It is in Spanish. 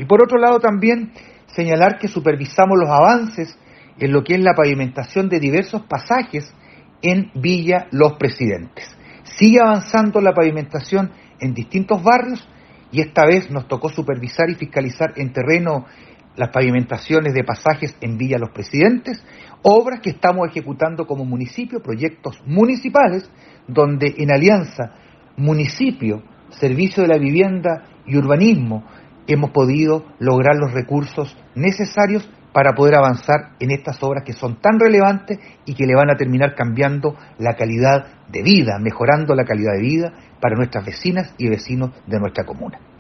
por otro lado también señalar que supervisamos los avances en lo que es la pavimentación de diversos pasajes en Villa Los Presidentes. Sigue avanzando la pavimentación en distintos barrios y esta vez nos tocó supervisar y fiscalizar en terreno las pavimentaciones de pasajes en Villa Los Presidentes, obras que estamos ejecutando como municipio, proyectos municipales, donde en alianza municipio, Servicio de la Vivienda y Urbanismo hemos podido lograr los recursos necesarios para poder avanzar en estas obras que son tan relevantes y que le van a terminar cambiando la calidad de vida, mejorando la calidad de vida para nuestras vecinas y vecinos de nuestra comuna.